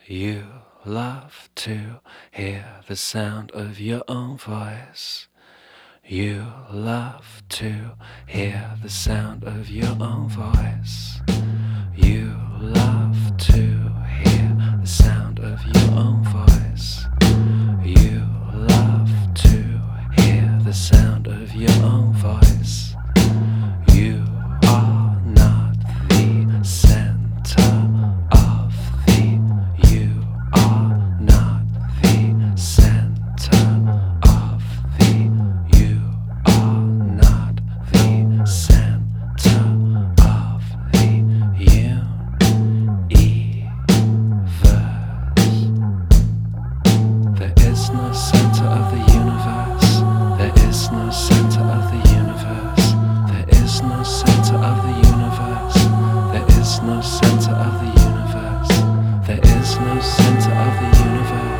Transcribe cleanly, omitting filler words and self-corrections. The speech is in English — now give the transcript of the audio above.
You love to hear the sound of your own voice. You love to hear the sound of your own voice. You love to hear the sound of your own voice. You love to hear the sound of your own voice. You are not the center of the. You are not the center of the. You are not the center of the universe. There is no center of the universe. There is no center of the universe. There is no center of the universe. There is no center of the universe. There is no center of the universe.